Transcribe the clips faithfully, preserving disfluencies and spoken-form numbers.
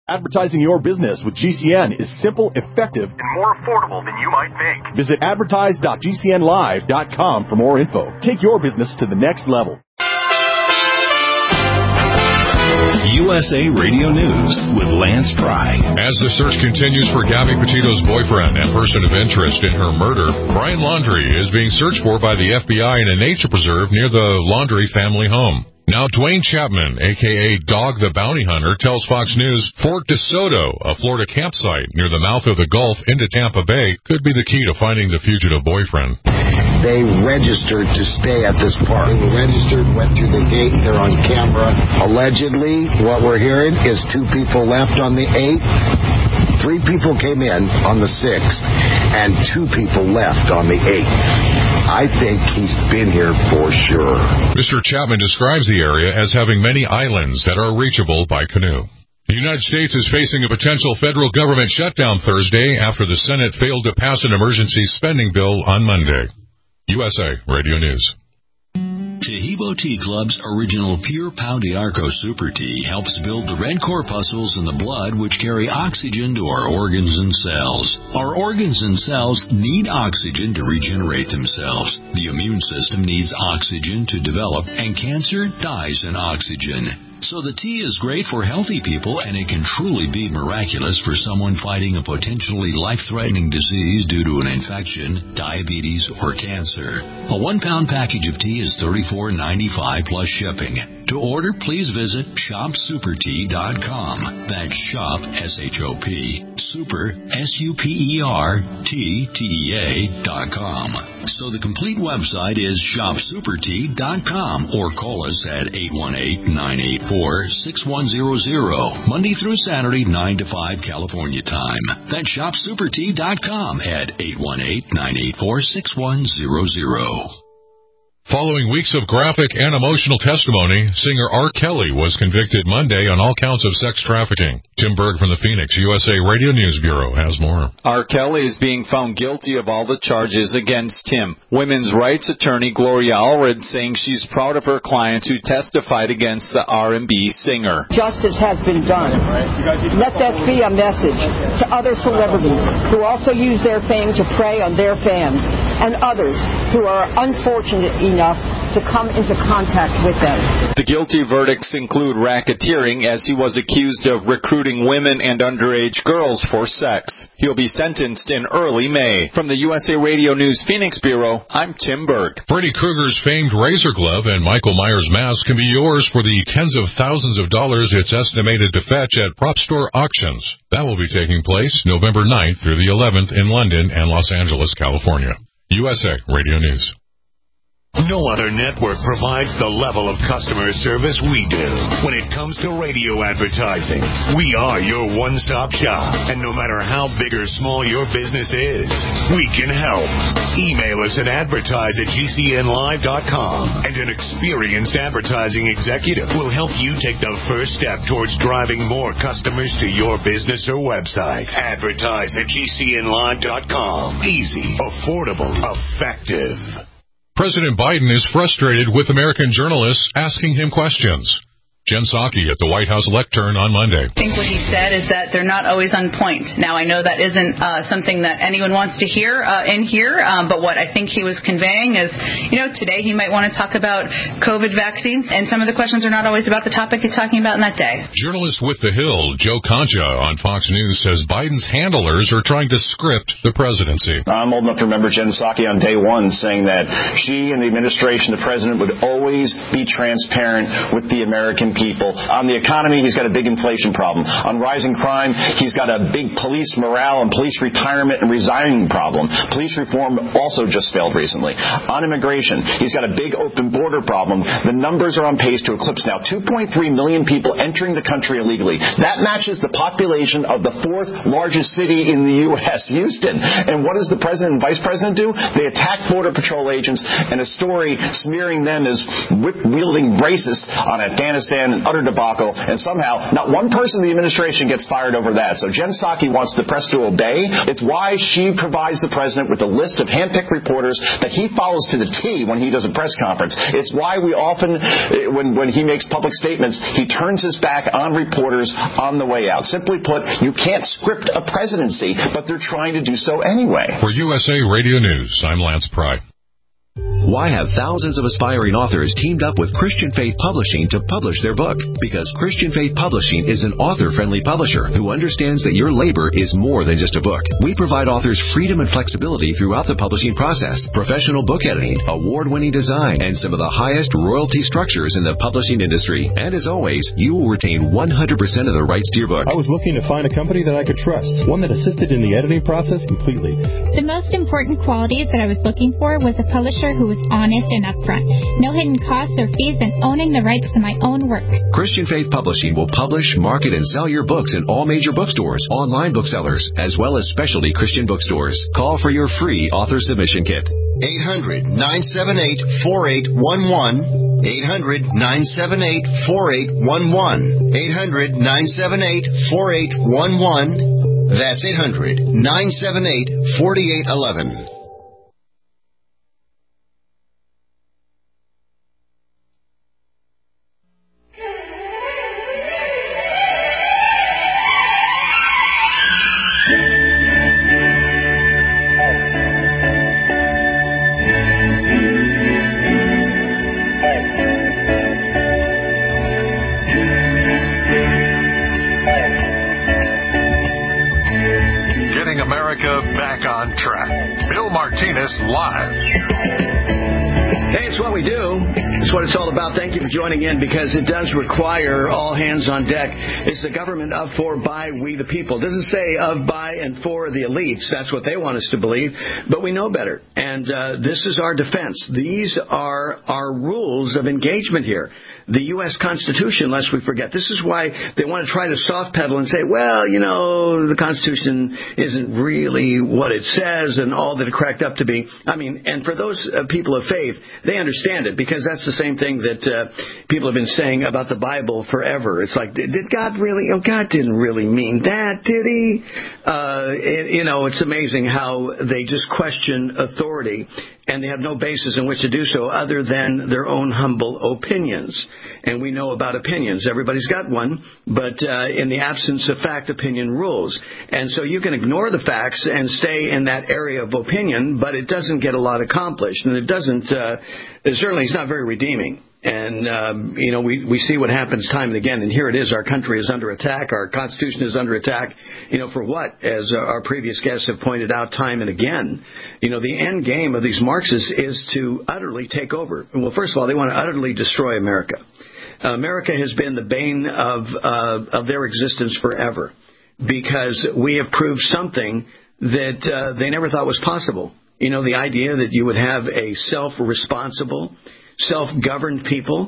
Advertising your business with G C N is simple, effective, and more affordable than you might think. Visit advertise dot g c n live dot com for more info. Take your business to the next level. U S A Radio News with Lance Pry. As the search continues for Gabby Petito's boyfriend and person of interest in her murder, Brian Laundrie is being searched for by the F B I in a nature preserve near the Laundrie family home. Now, Dwayne Chapman, a k a. Dog the Bounty Hunter, tells Fox News Fort DeSoto, a Florida campsite near the mouth of the Gulf into Tampa Bay, could be the key to finding the fugitive boyfriend. They registered to stay at this park. They were registered, went through the gate, they're on camera. Allegedly, what we're hearing is two people left on the eighth. Three people came in on the sixth, and two people left on the eighth. I think he's been here for sure. Mister Chapman describes the area as having many islands that are reachable by canoe. The United States is facing a potential federal government shutdown Thursday after the Senate failed to pass an emergency spending bill on Monday. U S A Radio News. Tahibo Tea Club's original Pure Pau d'Arco Super Tea helps build the red corpuscles in the blood which carry oxygen to our organs and cells. Our organs and cells need oxygen to regenerate themselves. The immune system needs oxygen to develop, and cancer dies in oxygen. So the tea is great for healthy people, and it can truly be miraculous for someone fighting a potentially life-threatening disease due to an infection, diabetes, or cancer. A one-pound package of tea is thirty-four ninety-five plus shipping. To order, please visit shop super tea dot com. That's shop, S H O P, super, S U P E R, T, T E A dot com. So the complete website is shop super tea dot com, or call us at eight one eight, nine eight four, six one zero zero, Monday through Saturday, nine to five California time. That's shop super tea dot com at eight one eight, nine eight four, six one zero zero. Following weeks of graphic and emotional testimony, singer R. Kelly was convicted Monday on all counts of sex trafficking. Tim Berg from the Phoenix U S A Radio News Bureau has more. R. Kelly is being found guilty of all the charges against him. Women's rights attorney Gloria Allred saying she's proud of her clients who testified against the R and B singer. Justice has been done. Let that be a message to other celebrities who also use their fame to prey on their fans, and others who are unfortunate enough to come into contact with them. The guilty verdicts include racketeering, as he was accused of recruiting women and underage girls for sex. He'll be sentenced in early May. From the U S A Radio News Phoenix Bureau, I'm Tim Berg. Freddy Krueger's famed razor glove and Michael Myers mask can be yours for the tens of thousands of dollars it's estimated to fetch at Prop Store Auctions. That will be taking place November ninth through the eleventh in London and Los Angeles, California. U S A Radio News. No other network provides the level of customer service we do. When it comes to radio advertising, we are your one-stop shop. And no matter how big or small your business is, we can help. Email us at advertise at g c n live dot com, and an experienced advertising executive will help you take the first step towards driving more customers to your business or website. Advertise at g c n live dot com. Easy, affordable, effective. President Biden is frustrated with American journalists asking him questions. Jen Psaki at the White House lectern on Monday. I think what he said is that they're not always on point. Now, I know that isn't uh, something that anyone wants to hear uh, in here, um, but what I think he was conveying is, you know, today he might want to talk about COVID vaccines, and some of the questions are not always about the topic he's talking about in that day. Journalist with the Hill, Joe Concha on Fox News, says Biden's handlers are trying to script the presidency. I'm old enough to remember Jen Psaki on day one saying that she and the administration, the president, would always be transparent with the American people. On the economy, he's got a big inflation problem. On rising crime, he's got a big police morale and police retirement and resigning problem. Police reform also just failed recently. On immigration, he's got a big open border problem. The numbers are on pace to eclipse now two point three million people entering the country illegally. That matches the population of the fourth largest city in the U S, Houston. And what does the president and vice president do? They attack Border Patrol agents, and a story smearing them as whip-wielding racists on Afghanistan ran an utter debacle, and somehow not one person in the administration gets fired over that. So Jen Psaki wants the press to obey. It's why she provides the president with a list of handpicked reporters that he follows to the T when he does a press conference. It's why we often, when, when he makes public statements, he turns his back on reporters on the way out. Simply put, you can't script a presidency, but they're trying to do so anyway. For U S A Radio News, I'm Lance Pry. Why have thousands of aspiring authors teamed up with Christian Faith Publishing to publish their book? Because Christian Faith Publishing is an author-friendly publisher who understands that your labor is more than just a book. We provide authors freedom and flexibility throughout the publishing process, professional book editing, award-winning design, and some of the highest royalty structures in the publishing industry. And as always, you will retain one hundred percent of the rights to your book. I was looking to find a company that I could trust, one that assisted in the editing process completely. The most important qualities that I was looking for was a publisher who was honest and upfront, no hidden costs or fees, and owning the rights to my own work. Christian Faith Publishing will publish, market, and sell your books in all major bookstores, online booksellers, as well as specialty Christian bookstores. Call for your free author submission kit. eight hundred, nine seven eight, four eight one one. eight hundred, nine seven eight, four eight one one. eight hundred, nine seven eight, four eight one one. That's eight hundred, nine seven eight, four eight one one. Live. Hey, it's what we do. It's what it's all about. Thank you for joining in, because it does require all hands on deck. It's the government of, for, by, we the people. It doesn't say of, by, and for the elites. That's what they want us to believe. But we know better. And uh, this is our defense. These are our rules of engagement here. The U S Constitution, lest we forget. This is why they want to try to soft pedal and say, well, you know, the Constitution isn't really what it says and all that it cracked up to be. I mean, and for those uh, people of faith, they understand it, because that's the same thing that uh, people have been saying about the Bible forever. It's like, did God really? Oh, God didn't really mean that, did he? Uh, it, you know, it's amazing how they just question authority, and they have no basis in which to do so other than their own humble opinions. And we know about opinions. Everybody's got one, but uh, in the absence of fact, opinion rules. And so you can ignore the facts and stay in that area of opinion, but it doesn't get a lot accomplished, and it doesn't, uh, it certainly is not very redeeming. And, um, you know, we, we see what happens time and again. And here it is. Our country is under attack. Our Constitution is under attack. You know, for what? As our previous guests have pointed out time and again, you know, the end game of these Marxists is to utterly take over. Well, first of all, they want to utterly destroy America. Uh, America has been the bane of, uh, of their existence forever, because we have proved something that uh, they never thought was possible. You know, the idea that you would have a self-responsible, self-governed people,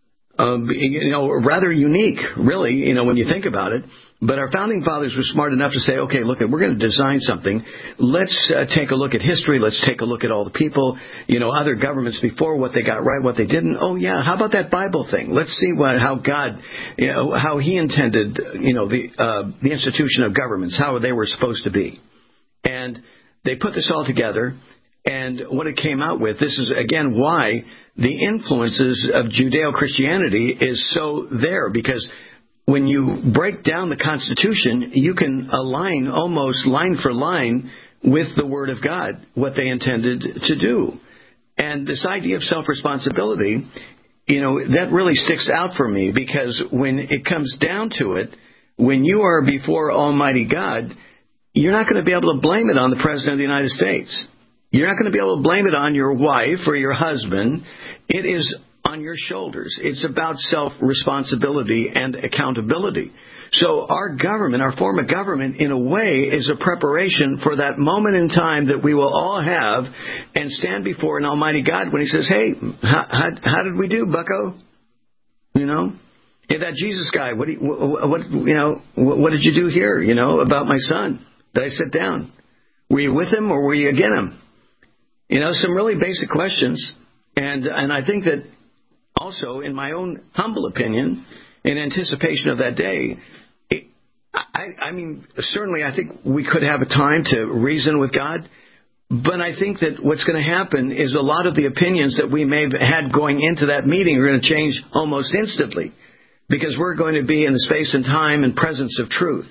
um, you know, rather unique, really, you know, when you think about it. But our founding fathers were smart enough to say, okay, look, we're going to design something. Let's uh, take a look at history. Let's take a look at all the people, you know, other governments before, what they got right, what they didn't. Oh, yeah, how about that Bible thing? Let's see what, how God, you know, how he intended, you know, the, uh, the institution of governments, how they were supposed to be. And they put this all together. And what it came out with, this is, again, why the influences of Judeo-Christianity is so there, because when you break down the Constitution, you can align almost line for line with the Word of God, what they intended to do. And this idea of self-responsibility, you know, that really sticks out for me, because when it comes down to it, when you are before Almighty God, you're not going to be able to blame it on the President of the United States. You're not going to be able to blame it on your wife or your husband. It is on your shoulders. It's about self-responsibility and accountability. So our government, our form of government, in a way, is a preparation for that moment in time that we will all have and stand before an Almighty God when he says, hey, how, how, how did we do, bucko? You know? Hey, that Jesus guy, what, do you, what, what, you know, what, what did you do here, you know, about my son? Did I sit down? Were you with him or were you against him? You know, some really basic questions. And and I think that also, in my own humble opinion, in anticipation of that day, it, I, I mean, certainly I think we could have a time to reason with God, but I think that what's going to happen is a lot of the opinions that we may have had going into that meeting are going to change almost instantly, because we're going to be in the space and time and presence of truth.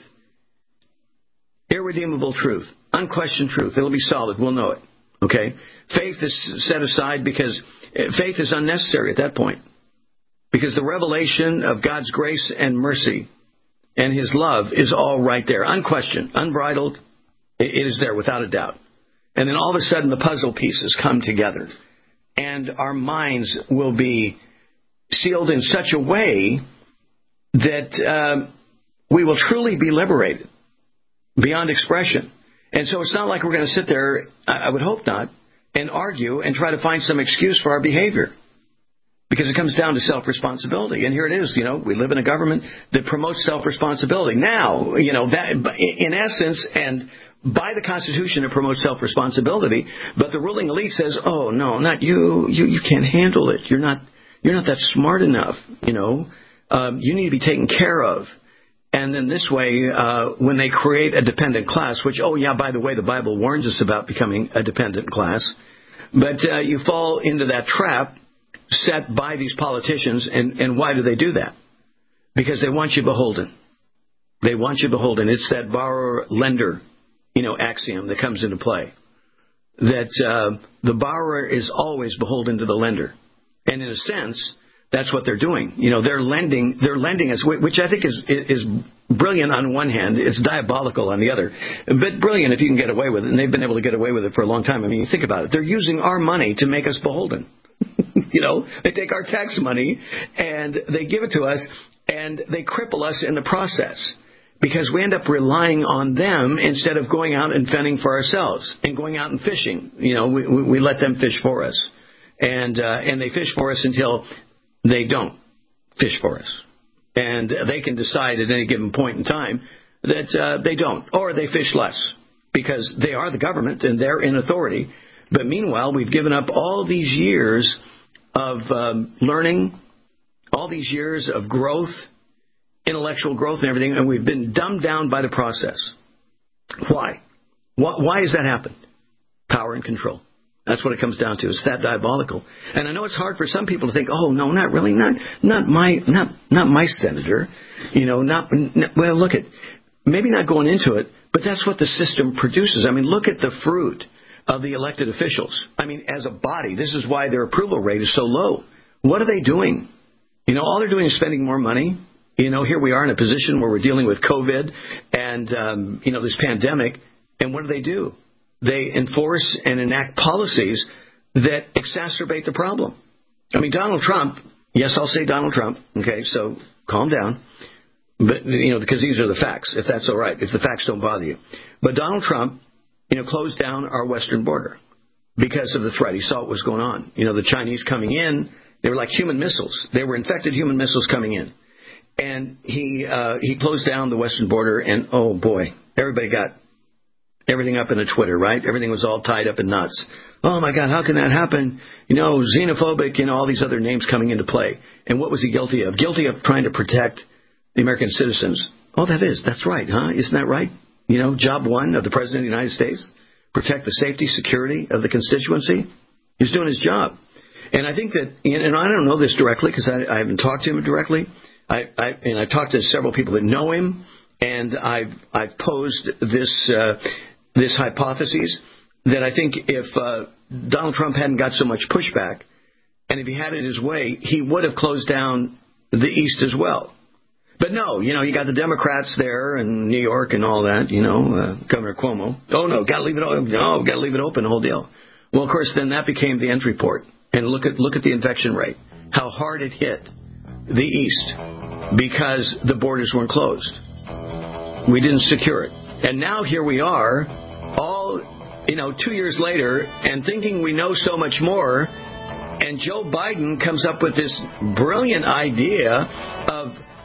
Irredeemable truth. Unquestioned truth. It'll be solid. We'll know it. Okay? Faith is set aside because faith is unnecessary at that point. Because the revelation of God's grace and mercy and His love is all right there. Unquestioned. Unbridled. It is there without a doubt. And then all of a sudden the puzzle pieces come together. And our minds will be sealed in such a way that uh, we will truly be liberated beyond expression. And so it's not like we're going to sit there, I would hope not, and argue and try to find some excuse for our behavior. Because it comes down to self-responsibility. And here it is, you know, we live in a government that promotes self-responsibility. Now, you know, that in essence, and by the Constitution, it promotes self-responsibility, but the ruling elite says, oh, no, not you, you, you can't handle it. You're not, you're not that smart enough, you know. Um, you need to be taken care of. And then this way, uh, when they create a dependent class, which, oh, yeah, by the way, the Bible warns us about becoming a dependent class. But uh, you fall into that trap set by these politicians. And, and why do they do that? Because they want you beholden. They want you beholden. It's that borrower-lender, you know, axiom that comes into play. That uh, the borrower is always beholden to the lender. And in a sense, that's what they're doing. You know, they're lending, they're lending us, which I think is is brilliant on one hand. It's diabolical on the other. But brilliant if you can get away with it. And they've been able to get away with it for a long time. I mean, you think about it. They're using our money to make us beholden. You know, they take our tax money and they give it to us and they cripple us in the process. Because we end up relying on them instead of going out and fending for ourselves and going out and fishing. You know, we, we let them fish for us. And uh, and they fish for us until they don't fish for us. And they can decide at any given point in time that uh, they don't. Or they fish less because they are the government and they're in authority. But meanwhile, we've given up all these years of um, learning, all these years of growth, intellectual growth and everything, and we've been dumbed down by the process. Why? Why, why has that happened? Power and control. That's what it comes down to. It's that diabolical. And I know it's hard for some people to think, oh, no, not really. Not not my not not my senator. You know, not, not well, look at, maybe not going into it, but that's what the system produces. I mean, look at the fruit of the elected officials. I mean, as a body, this is why their approval rate is so low. What are they doing? You know, all they're doing is spending more money. You know, here we are in a position where we're dealing with COVID and, um, you know, this pandemic. And what do they do? They enforce and enact policies that exacerbate the problem. I mean, Donald Trump, yes, I'll say Donald Trump. Okay, so calm down. But, you know, because these are the facts, if that's all right, if the facts don't bother you. But Donald Trump, you know, closed down our western border because of the threat. He saw what was going on. You know, the Chinese coming in, they were like human missiles. They were infected human missiles coming in. And he uh, he closed down the western border, and, oh, boy, everybody got everything up in a Twitter, right? Everything was all tied up in knots. Oh, my God, how can that happen? You know, xenophobic, you know, all these other names coming into play. And what was he guilty of? Guilty of trying to protect the American citizens. Oh, that is. That's right, huh? Isn't that right? You know, job one of the President of the United States, protect the safety, security of the constituency. He's doing his job. And I think that, and I don't know this directly because I, I haven't talked to him directly. I, I, and I've talked to several people that know him, and I've I've posed this uh, this hypothesis that I think if uh, Donald Trump hadn't got so much pushback, and if he had it his way, he would have closed down the East as well. But no, you know, you got the Democrats there in New York and all that, you know, uh, Governor Cuomo. Oh, no, got to leave it open. No, got to leave it open, the whole deal. Well, of course, then that became the entry port. And look at look at the infection rate, how hard it hit the East because the borders weren't closed. We didn't secure it. And now here we are, all, you know, two years later, and thinking we know so much more, and Joe Biden comes up with this brilliant idea of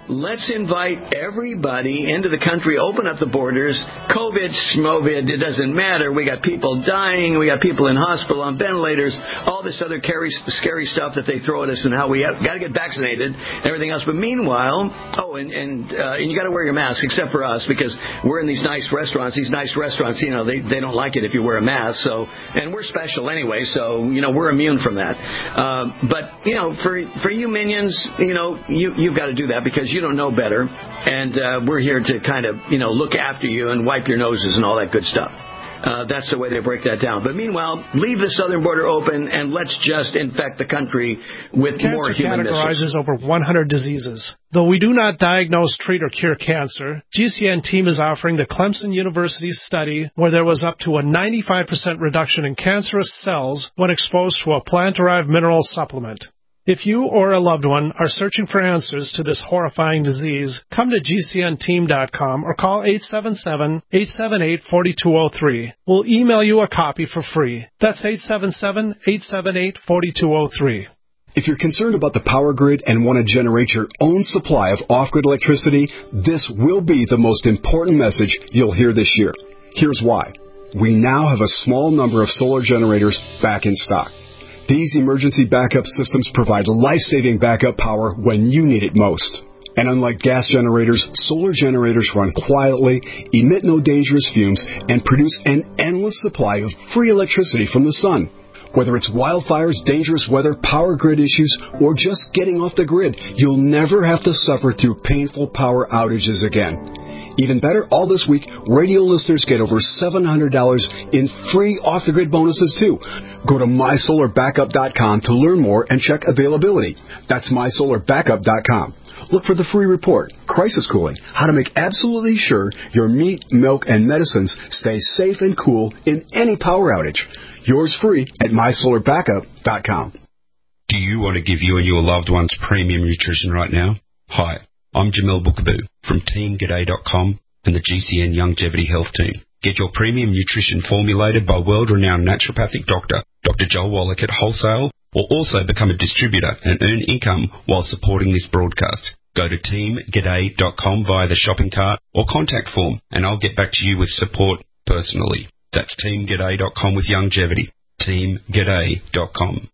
let's invite everybody into the country, open up the borders. COVID, schmovid, it doesn't matter. We got people dying. We got people in hospital on ventilators, all this other scary stuff that they throw at us and how we got to get vaccinated and everything else. But meanwhile, oh, and and, uh, and you got to wear your mask, except for us, because we're in these nice restaurants. These nice restaurants, you know, they, they don't like it if you wear a mask. So, and we're special anyway, so, you know, we're immune from that. Uh, but, you know, for for you minions, you know, you, you've got to do that because you don't know better. And uh, we're here to kind of, you know, look after you and wipe your noses and all that good stuff. Uh, that's the way they break that down. But meanwhile, leave the southern border open and let's just infect the country with cancer more human categorizes missiles. over one hundred diseases. Though we do not diagnose, treat, or cure cancer, G C N team is offering the Clemson University study where there was up to a ninety-five percent reduction in cancerous cells when exposed to a plant-derived mineral supplement. If you or a loved one are searching for answers to this horrifying disease, come to G C N team dot com or call eight seven seven, eight seven eight, four two zero three. We'll email you a copy for free. That's eight seven seven, eight seven eight, four two zero three. If you're concerned about the power grid and want to generate your own supply of off-grid electricity, this will be the most important message you'll hear this year. Here's why. We now have a small number of solar generators back in stock. These emergency backup systems provide life-saving backup power when you need it most. And unlike gas generators, solar generators run quietly, emit no dangerous fumes, and produce an endless supply of free electricity from the sun. Whether it's wildfires, dangerous weather, power grid issues, or just getting off the grid, you'll never have to suffer through painful power outages again. Even better, all this week, radio listeners get over seven hundred dollars in free off-the-grid bonuses, too. Go to my solar backup dot com to learn more and check availability. That's my solar backup dot com. Look for the free report, Crisis Cooling, how to make absolutely sure your meat, milk, and medicines stay safe and cool in any power outage. Yours free at my solar backup dot com. Do you want to give you and your loved ones premium nutrition right now? Hi. I'm Jamel Bookaboo from team g'day dot com and the G C N Longevity Health Team. Get your premium nutrition formulated by world-renowned naturopathic doctor, Doctor Joel Wallach at Wholesale, or also become a distributor and earn income while supporting this broadcast. Go to team g'day dot com via the shopping cart or contact form, and I'll get back to you with support personally. That's team g'day dot com with longevity. team g'day dot com.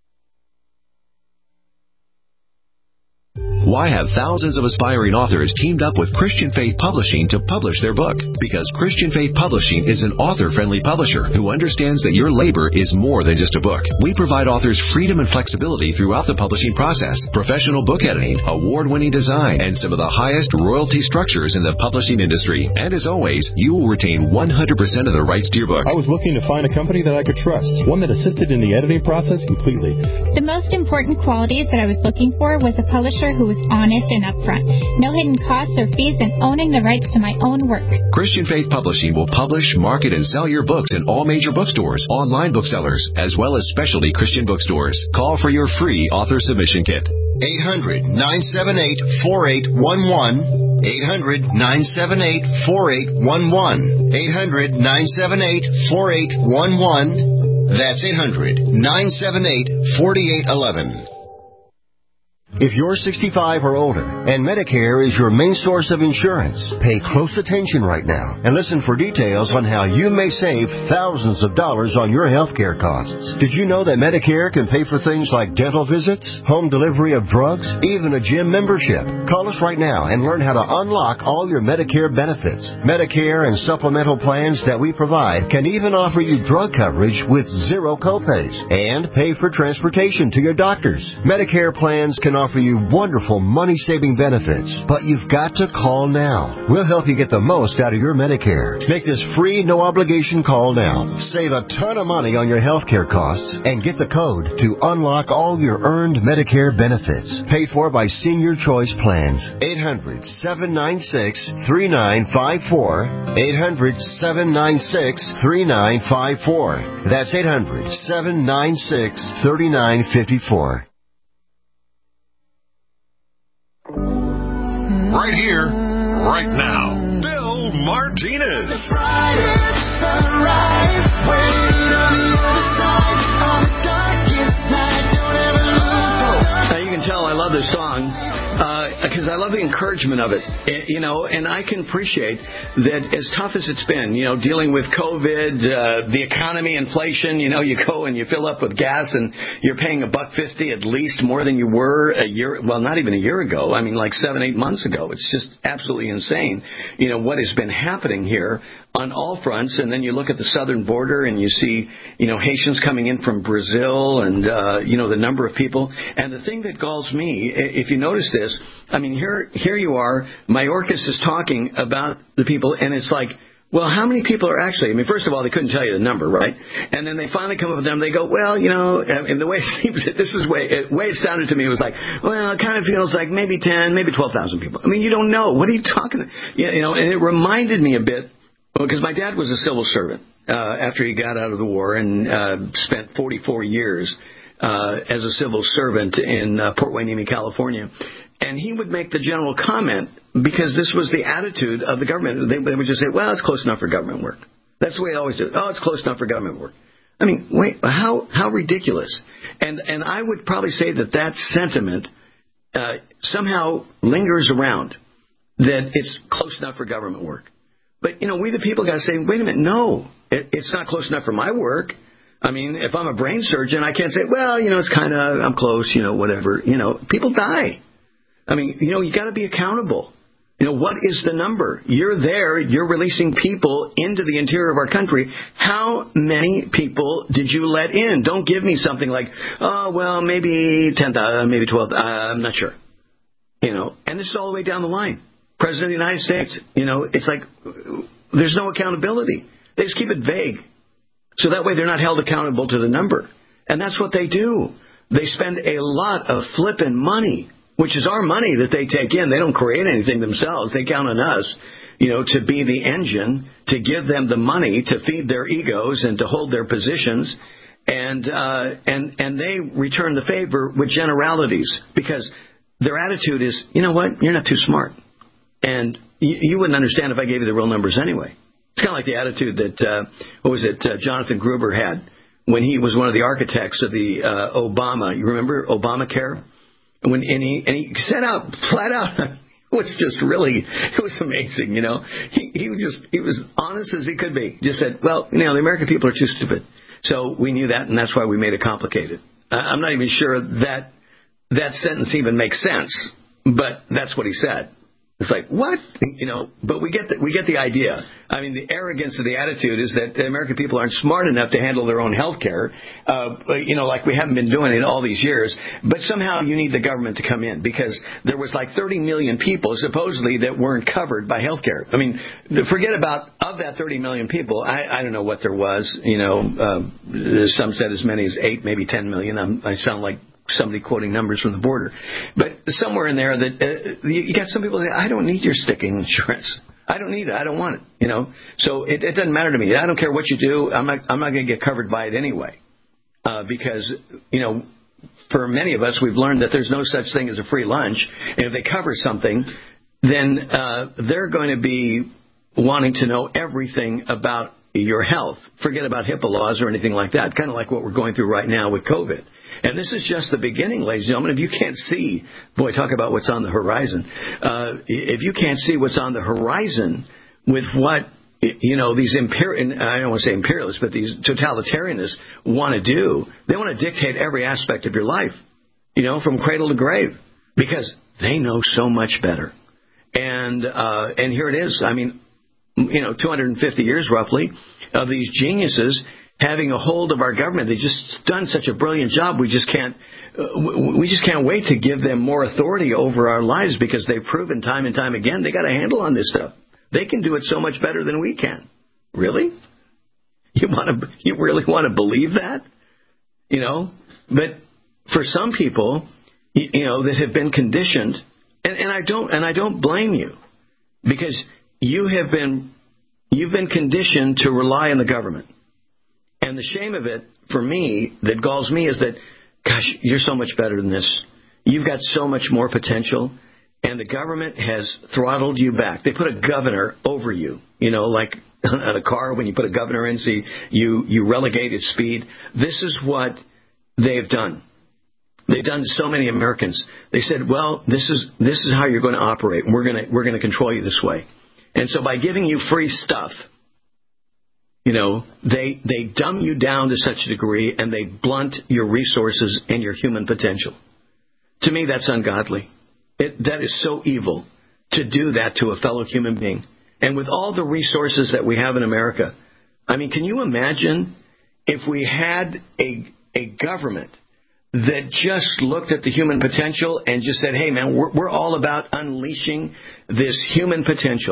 Why have thousands of aspiring authors teamed up with Christian Faith Publishing to publish their book? Because Christian Faith Publishing is an author-friendly publisher who understands that your labor is more than just a book. We provide authors freedom and flexibility throughout the publishing process, professional book editing, award-winning design, and some of the highest royalty structures in the publishing industry. And as always, you will retain one hundred percent of the rights to your book. I was looking to find a company that I could trust, one that assisted in the editing process completely. The most important qualities that I was looking for was a publisher who was honest and upfront, no hidden costs or fees, and owning the rights to my own work. Christian Faith Publishing will publish, market, and sell your books in all major bookstores, online booksellers, as well as specialty Christian bookstores. Call for your free author submission kit. eight hundred, nine seven eight, four eight one one. eight hundred, nine seven eight, four eight one one. eight hundred, nine seven eight, four eight one one. That's eight hundred, nine seven eight, four eight one one. If you're sixty-five or older and Medicare is your main source of insurance, pay close attention right now and listen for details on how you may save thousands of dollars on your health care costs. Did you know that Medicare can pay for things like dental visits, home delivery of drugs, even a gym membership? Call us right now and learn how to unlock all your Medicare benefits. Medicare and supplemental plans that we provide can even offer you drug coverage with zero copays and pay for transportation to your doctors. Medicare plans can offer you wonderful money-saving benefits, but you've got to call now. We'll help you get the most out of your Medicare. Make this free, no-obligation call now. Save a ton of money on your health care costs and get the code to unlock all your earned Medicare benefits. Paid for by Senior Choice Plans. eight hundred, seven nine six, three nine five four. eight hundred, seven nine six, three nine five four. That's eight hundred, seven nine six, three nine five four. Right here, right now, Bill Martinez. Now you can tell I love love this song because uh, I love the encouragement of it. You know, and I can appreciate that as tough as it's been, you know, dealing with COVID, uh, the economy, inflation, you know, you go and you fill up with gas and you're paying a buck fifty at least more than you were a year, well, not even a year ago. I mean, like seven, eight months ago. It's just absolutely insane, you know, what has been happening here on all fronts. And then you look at the southern border and you see, you know, Haitians coming in from Brazil and, uh, you know, the number of people. And the thing that galls me, if you notice this, I mean, here, here you are, Mayorkas is talking about the people, and it's like, well, how many people are actually, I mean, first of all, they couldn't tell you the number, right? And then they finally come up with them, they go, well, you know, and the way it seems, this is the way, the way it sounded to me was like, well, it kind of feels like maybe ten, maybe twelve thousand people. I mean, you don't know. What are you talking about? You know, and it reminded me a bit, because my dad was a civil servant uh, after he got out of the war and uh, spent forty-four years uh, as a civil servant in uh, Port Hueneme, California. And he would make the general comment, because this was the attitude of the government. They, they would just say, well, it's close enough for government work. That's the way they always do it. Oh, it's close enough for government work. I mean, wait, how how ridiculous. And and I would probably say that that sentiment uh, somehow lingers around, that it's close enough for government work. But, you know, we the people got to say, wait a minute, no, it, it's not close enough for my work. I mean, if I'm a brain surgeon, I can't say, well, you know, it's kind of, I'm close, you know, whatever. You know, people die. I mean, you know, you got to be accountable. You know, what is the number? You're there, you're releasing people into the interior of our country. How many people did you let in? Don't give me something like, oh, well, maybe ten thousand, maybe twelve thousand, uh, I'm not sure. You know, and this is all the way down the line. President of the United States, you know, it's like there's no accountability. They just keep it vague. So that way they're not held accountable to the number. And that's what they do. They spend a lot of flipping money, which is our money that they take in. They don't create anything themselves. They count on us, you know, to be the engine, to give them the money, to feed their egos and to hold their positions. And, uh, and, and they return the favor with generalities, because their attitude is, you know what, you're not too smart. And you, you wouldn't understand if I gave you the real numbers anyway. It's kind of like the attitude that, uh, what was it, uh, Jonathan Gruber had when he was one of the architects of the uh, Obama, you remember Obamacare? When, and, he, and he said out, flat out, it was just really, it was amazing, you know. He, he was just, he was honest as he could be. He just said, well, you know, the American people are too stupid. So we knew that, and that's why we made it complicated. Uh, I'm not even sure that that sentence even makes sense, but that's what he said. It's like, what? You know, but we get the, we get the idea. I mean, the arrogance of the attitude is that the American people aren't smart enough to handle their own health care, uh, you know, like we haven't been doing it all these years. But somehow you need the government to come in, because there was like thirty million people supposedly that weren't covered by health care. I mean, forget about, of that thirty million people, I, I don't know what there was. You know, uh, some said as many as eight, maybe ten million. I'm, I sound like somebody quoting numbers from the border. But somewhere in there that uh, you got some people that say, I don't need your sticking insurance. I don't need it. I don't want it. You know, so it, it doesn't matter to me. I don't care what you do. I'm not, I'm not going to get covered by it anyway. Uh, because, you know, for many of us, we've learned that there's no such thing as a free lunch. And if they cover something, then uh, they're going to be wanting to know everything about your health. Forget about HIPAA laws or anything like that. Kind of like what we're going through right now with COVID. And this is just the beginning, ladies and gentlemen. If you can't see, boy, talk about what's on the horizon. Uh, if you can't see what's on the horizon with what, you know, these imperial, I don't want to say imperialists, but these totalitarianists want to do, they want to dictate every aspect of your life, you know, from cradle to grave, because they know so much better. And, uh, and here it is. I mean, you know, two hundred fifty years roughly of these geniuses having a hold of our government. They've just done such a brilliant job. We just can't, uh, we just can't wait to give them more authority over our lives, because they've proven time and time again they got a handle on this stuff. They can do it so much better than we can. Really? You want to? You really want to believe that? You know? But for some people, you, you know, that have been conditioned, and, and I don't, and I don't blame you, because you have been, you've been conditioned to rely on the government. And the shame of it, for me, that galls me, is that, gosh, you're so much better than this. You've got so much more potential, and the government has throttled you back. They put a governor over you, you know, like on a car when you put a governor in, so you, you relegate its speed. This is what they've done. They've done to so many Americans. They said, well, this is this is how you're going to operate, and we're going to we're going to control you this way. And so by giving you free stuff, you know, they they dumb you down to such a degree, and they blunt your resources and your human potential. To me, that's ungodly. It, that is so evil to do that to a fellow human being. And with all the resources that we have in America, I mean, can you imagine if we had a a government that just looked at the human potential and just said, hey, man, we're, we're all about unleashing this human potential.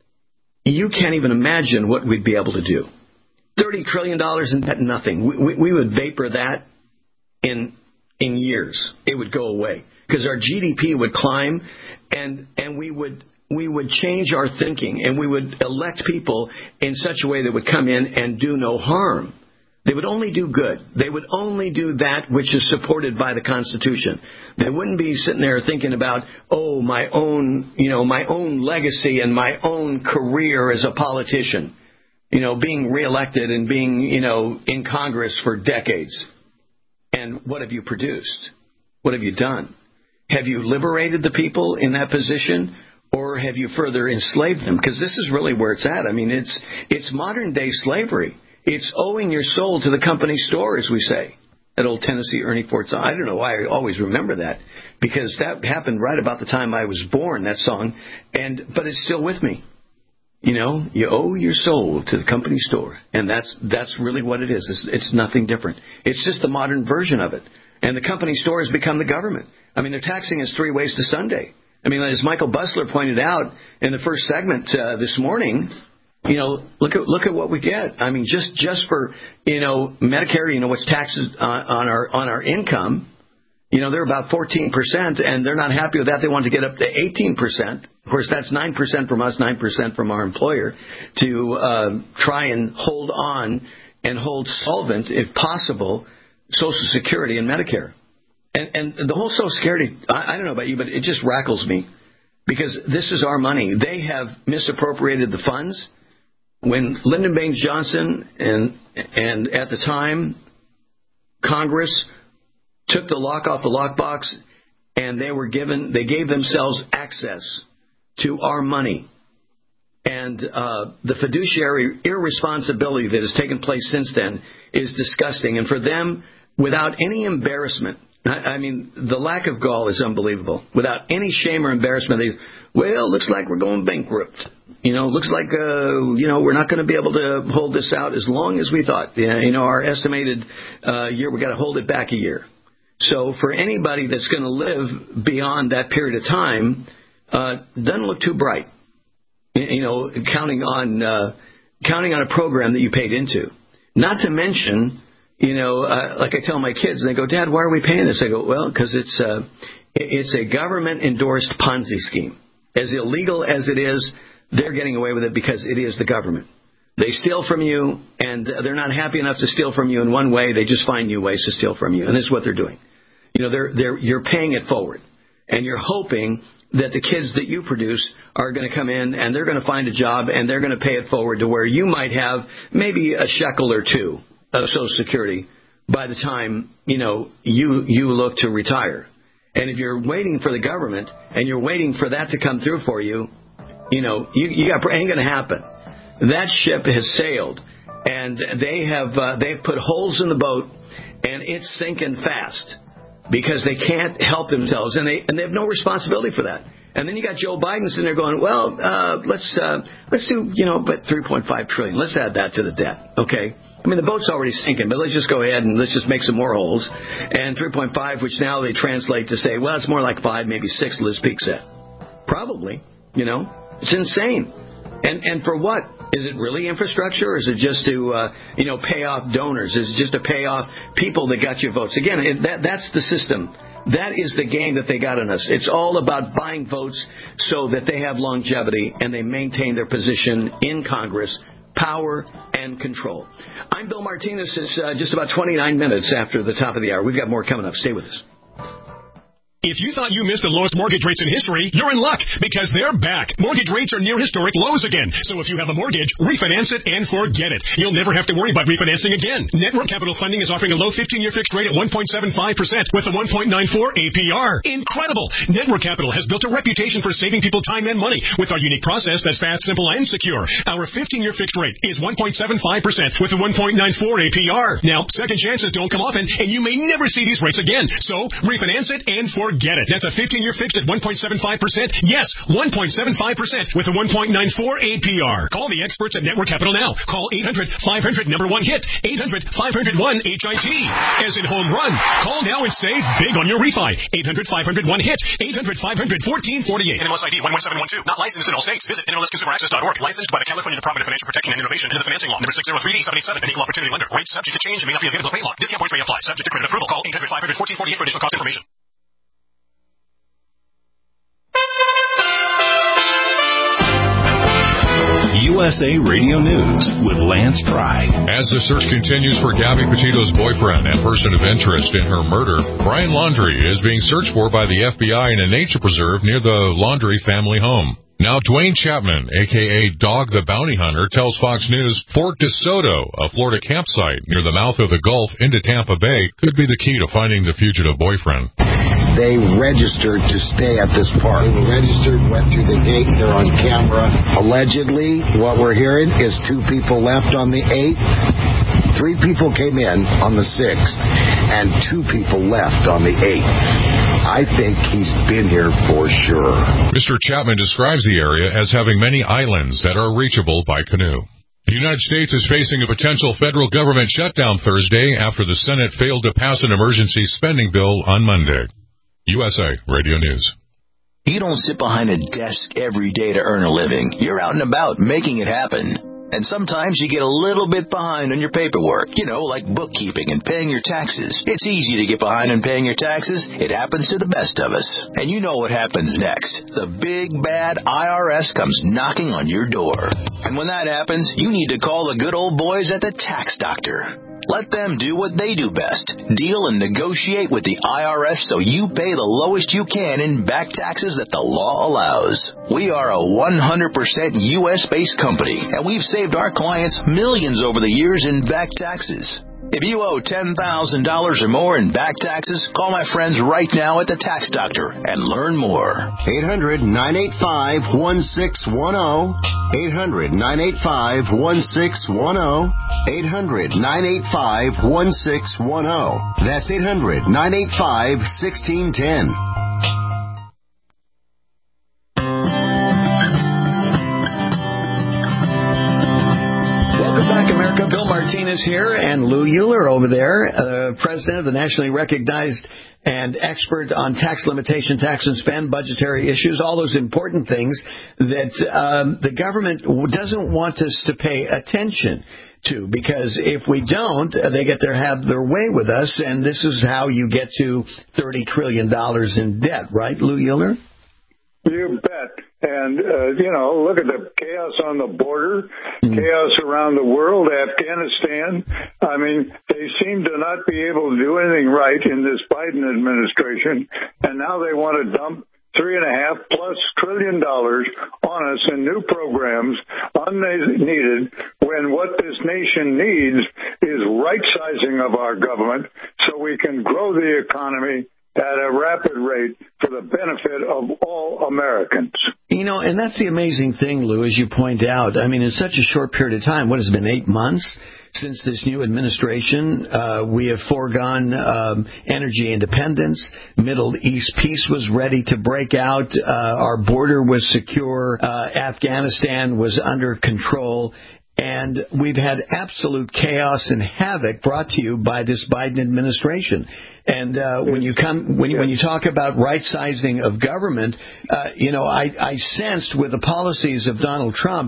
You can't even imagine what we'd be able to do. thirty trillion dollars in debt, nothing. We, we, we would vapor that in in years. It would go away because our G D P would climb, and and we would we would change our thinking, and we would elect people in such a way that would come in and do no harm. They would only do good. They would only do that which is supported by the Constitution. They wouldn't be sitting there thinking about, oh, my own, you know, my own legacy and my own career as a politician, you know, being reelected and being, you know, in Congress for decades. And what have you produced? What have you done? Have you liberated the people in that position, or have you further enslaved them? Because this is really where it's at. I mean, it's it's modern day slavery. It's owing your soul to the company store, as we say. That old Tennessee Ernie Ford song. I don't know why I always remember that, because that happened right about the time I was born, that song. And but it's still with me. You know, you owe your soul to the company store. And that's that's really what it is. It's, it's nothing different. It's just the modern version of it. And the company store has become the government. I mean, they're taxing us three ways to Sunday. I mean, as Michael Busler pointed out in the first segment uh, this morning, you know, look at look at what we get. I mean, just just for, you know, Medicare, you know, what's taxes on, on our on our income, you know, they're about fourteen percent, and they're not happy with that. They want to get up to eighteen percent. Of course, that's nine percent from us, nine percent from our employer, to uh, try and hold on and hold solvent, if possible, Social Security and Medicare. And, and the whole Social Security, I, I don't know about you, but it just rackles me, because this is our money. They have misappropriated the funds. When Lyndon Baines Johnson and and at the time Congress took the lock off the lockbox, and they were given, they gave themselves access to our money, and uh, the fiduciary irresponsibility that has taken place since then is disgusting. And for them, without any embarrassment, I, I mean, the lack of gall is unbelievable. Without any shame or embarrassment, they, well, looks like we're going bankrupt. You know, looks like, uh, you know, we're not going to be able to hold this out as long as we thought. Yeah, you know, our estimated uh, year, we got to hold it back a year. So for anybody that's going to live beyond that period of time, uh, doesn't look too bright. You know, counting on uh, counting on a program that you paid into. Not to mention, you know, uh, like I tell my kids, and they go, Dad, why are we paying this? I go, well, because it's uh, it's a government-endorsed Ponzi scheme. As illegal as it is, they're getting away with it because it is the government. They steal from you, and they're not happy enough to steal from you in one way. They just find new ways to steal from you, and this is what they're doing. You know, they're they're you're paying it forward, and you're hoping that the kids that you produce are going to come in and they're going to find a job and they're going to pay it forward to where you might have maybe a shekel or two of Social Security by the time, you know, you you look to retire. And if you're waiting for the government and you're waiting for that to come through for you, you know, you, you got ain't going to happen. That ship has sailed, and they have uh, they've put holes in the boat, and it's sinking fast because they can't help themselves, and they and they have no responsibility for that. And then you got Joe Biden sitting there going, well, uh, let's uh, let's do, you know, but three point five trillion. Let's add that to the debt, okay? I mean, the boat's already sinking, but let's just go ahead and let's just make some more holes. And three point five, which now they translate to say, well, it's more like five, maybe six, Liz Peek said. Probably, you know. It's insane. And and for what? Is it really infrastructure, or is it just to, uh, you know, pay off donors? Is it just to pay off people that got you votes? Again, it, that that's the system. That is the game that they got on us. It's all about buying votes so that they have longevity and they maintain their position in Congress, power and control. I'm Bill Martinez. It's uh, just about twenty-nine minutes after the top of the hour. We've got more coming up. Stay with us. If you thought you missed the lowest mortgage rates in history, you're in luck because they're back. Mortgage rates are near historic lows again. So if you have a mortgage, refinance it and forget it. You'll never have to worry about refinancing again. Network Capital Funding is offering a low fifteen-year fixed rate at one point seven five percent with a one point nine four A P R. Incredible! Network Capital has built a reputation for saving people time and money with our unique process that's fast, simple, and secure. Our fifteen-year fixed rate is one point seven five percent with a one point nine four A P R. Now, second chances don't come often, and you may never see these rates again. So, refinance it and forget it. That's a fifteen-year fixed at one point seven five percent. Yes, one point seven five percent with a one point nine four A P R. Call the experts at Network Capital now. Call eight hundred five hundred number one hit. eight hundred five hundred one H I T. As in home run. Call now and save big on your refi. eight hundred five hundred one hit. eight hundred five hundred fourteen forty-eight. N M L S I D one one seven one two. Not licensed in all states. Visit N M L S consumer access dot org. Licensed by the California Department of Financial Protection and Innovation and the Financing Law. Number six zero three D seven eight seven. An equal opportunity lender. Rates subject to change and may not be available at rate lock. Discount points may apply. Subject to credit approval. Call eight hundred five hundred fourteen forty-eight for additional cost information. U S A Radio News with Lance Pry. As the search continues for Gabby Petito's boyfriend and person of interest in her murder, Brian Laundrie is being searched for by the F B I in a nature preserve near the Laundrie family home. Now, Dwayne Chapman, a k a. Dog the Bounty Hunter, tells Fox News Fort DeSoto, a Florida campsite near the mouth of the Gulf into Tampa Bay, could be the key to finding the fugitive boyfriend. They registered to stay at this park. They were registered, went through the gate, they're on camera. Allegedly, what we're hearing is two people left on the eighth. Three people came in on the sixth, and two people left on the eighth. I think he's been here for sure. Mister Chapman describes the area as having many islands that are reachable by canoe. The United States is facing a potential federal government shutdown Thursday after the Senate failed to pass an emergency spending bill on Monday. U S A Radio News. You don't sit behind a desk every day to earn a living. You're out and about making it happen. And sometimes you get a little bit behind on your paperwork, you know, like bookkeeping and paying your taxes. It's easy to get behind on paying your taxes. It happens to the best of us. And you know what happens next. The big, bad I R S comes knocking on your door. And when that happens, you need to call the good old boys at the Tax Doctor. Let them do what they do best. Deal and negotiate with the I R S so you pay the lowest you can in back taxes that the law allows. We are a one hundred percent U S-based company, and we've saved our clients millions over the years in back taxes. If you owe ten thousand dollars or more in back taxes, call my friends right now at the Tax Doctor and learn more. eight hundred nine eight five one six one zero. eight hundred nine eight five one six one zero. eight hundred nine eight five one six one zero. That's eight hundred nine eight five one six one zero. Welcome back, America. Bill Martinez here, and Lou Euler over there, uh, president of the nationally recognized and expert on tax limitation, tax and spend, budgetary issues, all those important things that um, the government doesn't want us to pay attention to, because if we don't, they get their have their way with us, and this is how you get to thirty trillion dollars in debt, right, Lou Euler? You bet. And, uh, you know, look at the chaos on the border, mm. chaos around the world, Afghanistan. I mean, they seem to not be able to do anything right in this Biden administration, and now they want to dump three and a half plus trillion dollars on us in new programs unneeded, when what this nation needs is right sizing of our government so we can grow the economy at a rapid rate for the benefit of all Americans. You know, and that's the amazing thing, Lou, as you point out. I mean, in such a short period of time, what has it been, eight months since this new administration, uh, we have foregone um, energy independence. Middle East peace was ready to break out. Uh, our border was secure. Uh, Afghanistan was under control. And we've had absolute chaos and havoc brought to you by this Biden administration. And uh, when you come, when you, when you talk about right sizing of government, uh, you know, I, I sensed with the policies of Donald Trump,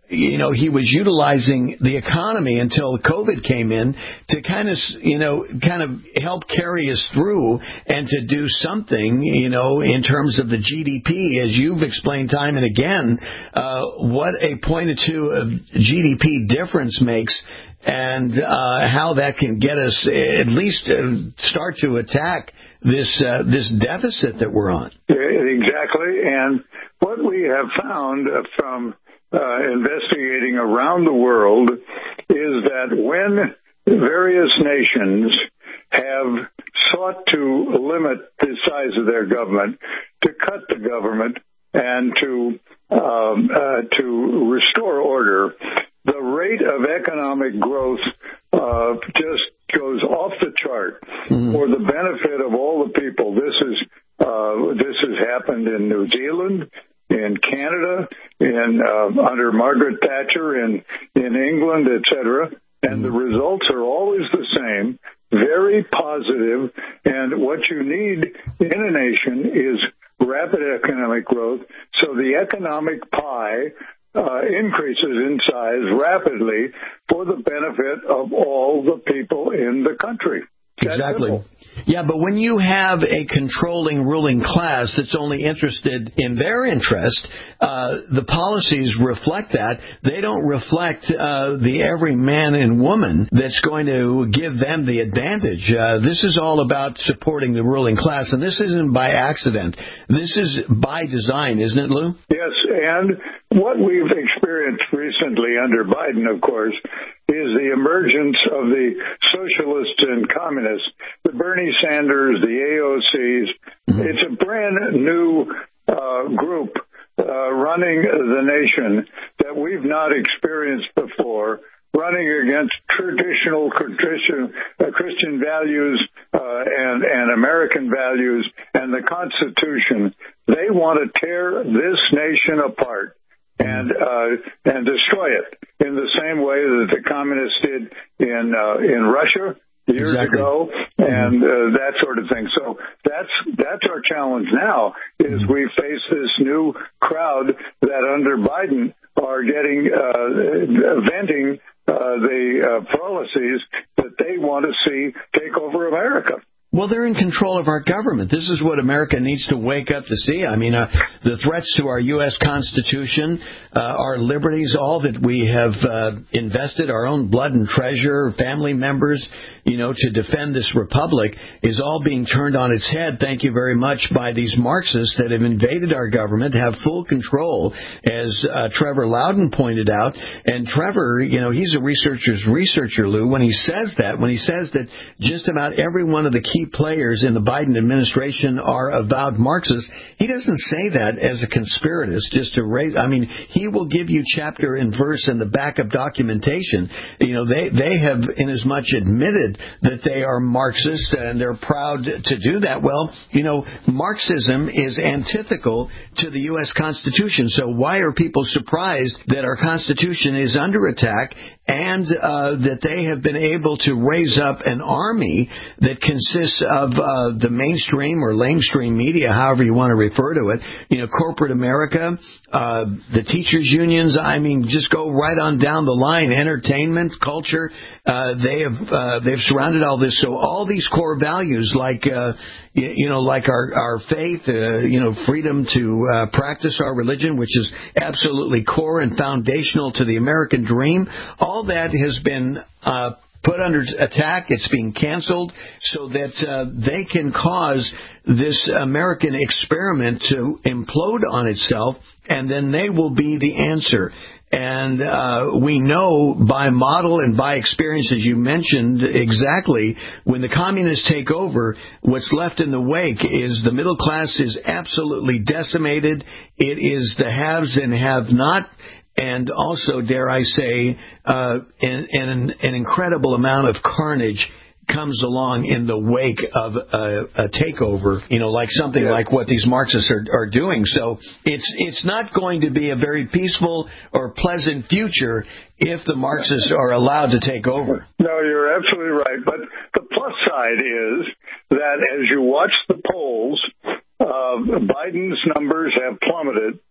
you know, he was utilizing the economy until COVID came in to kind of, you know, kind of help carry us through and to do something, you know, in terms of the G D P, as you've explained time and again, uh, what a point or two of G D P difference makes and uh, how that can get us at least uh, start to attack this uh, this deficit that we're on. Exactly. And what we have found from uh, investigating around the world is that when various nations have sought to limit the size of their government, to cut the government, and to um, uh, to restore order, the rate of economic growth uh, just goes off the chart mm-hmm. for the benefit of all the people. This is uh, this has happened in New Zealand, in Canada, in uh, under Margaret Thatcher, in in England, et cetera. And the results are always the same, very positive. And what you need in a nation is rapid economic growth. So the economic pie uh, increases in size rapidly for the benefit of all the people in the country. That's exactly. simple. Yeah, but when you have a controlling ruling class that's only interested in their interest, uh, the policies reflect that. They don't reflect uh, the every man and woman that's going to give them the advantage. Uh, this is all about supporting the ruling class, and this isn't by accident. This is by design, isn't it, Lou? Yes, and what we've experienced recently under Biden, of course, is the emergence of the socialists and communists, the Bernie Sanders, the A O Cs. It's a brand new uh, group uh, running the nation that we've not experienced before, running against traditional Christian, uh, Christian values uh, and, and American values and the Constitution. They want to tear this nation apart and uh, and destroy it in the same way that the communists did in uh, in Russia years exactly. ago, and uh, that sort of thing. So that's that's our challenge now. Is we face this new crowd that under Biden are getting uh, venting uh, the uh, policies that they want to see take over America. Well, they're in control of our government. This is what America needs to wake up to see. I mean, uh, the threats to our U S Constitution, uh, our liberties, all that we have uh, invested, our own blood and treasure, family members, you know, to defend this republic is all being turned on its head, thank you very much, by these Marxists that have invaded our government, have full control, as uh, Trevor Loudon pointed out. And Trevor, you know, he's a researcher's researcher, Lou, when he says that, when he says that just about every one of the key players in the Biden administration are avowed Marxists, he doesn't say that as a conspiratist, just to raise, I mean, he will give you chapter and verse and the backup documentation. You know, they, they have in as much admitted that they are Marxists and they're proud to do that. Well, you know, Marxism is antithetical to the U S Constitution. So why are people surprised that our Constitution is under attack and uh, that they have been able to raise up an army that consists of uh, the mainstream or lamestream media, however you want to refer to it, you know, corporate America, uh, the teachers' unions, I mean, just go right on down the line, entertainment, culture, uh, they have uh, they've surrounded all this. So all these core values like, uh, you, you know, like our, our faith, uh, you know, freedom to uh, practice our religion, which is absolutely core and foundational to the American dream, all that has been uh, put under attack. It's being canceled so that uh, they can cause this American experiment to implode on itself, and then they will be the answer. And uh, we know by model and by experience, as you mentioned, exactly, when the communists take over, what's left in the wake is the middle class is absolutely decimated. It is the haves and have-not. And also, dare I say, uh, an, an, an incredible amount of carnage comes along in the wake of a, a takeover, you know, like something yeah. like what these Marxists are, are doing. So it's it's not going to be a very peaceful or pleasant future if the Marxists are allowed to take over. No, you're absolutely right. But the plus side is that as you watch the polls, uh, Biden's numbers have plummeted.